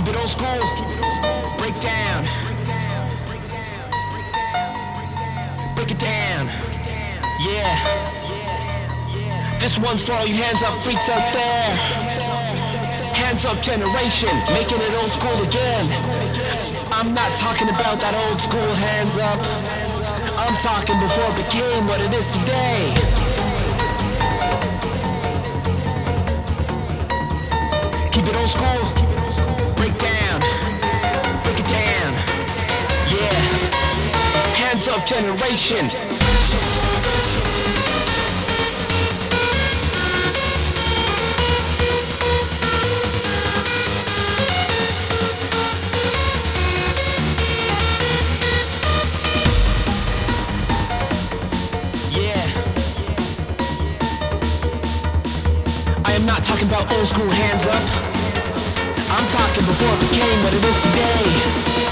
it old school. Break down. Break it down. Yeah. This one's for all you hands up freaks out there. Hands up generation, making it old school again. I'm not talking about that old school hands up. I'm talking before it became what it is today. Keep it old school. Break down. Break it down. Yeah. Hands up generation. I'm not talking about old school hands up. I'm talking before it became what it is today.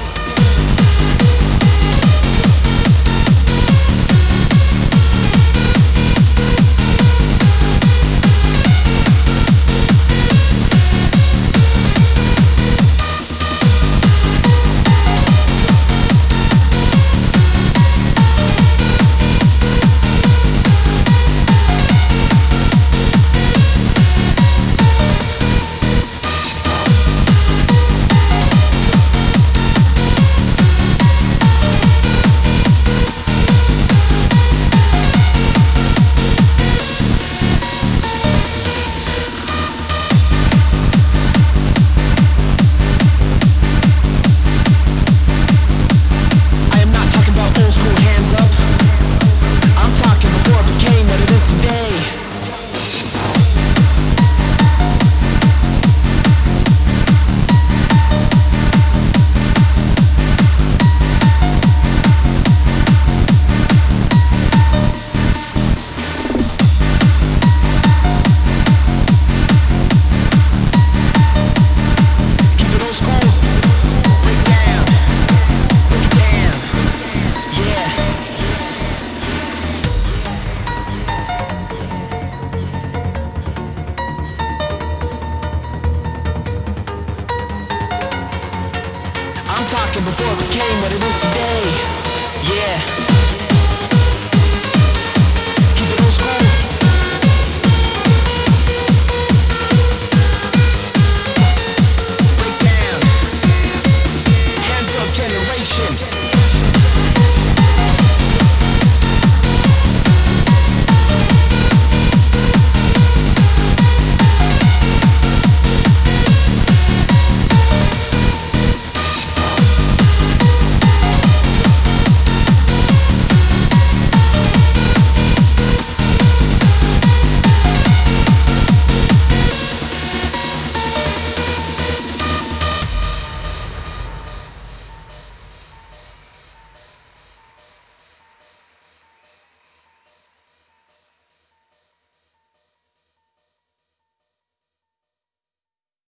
I'm talking before it became what it is today. Yeah. Keep it old school.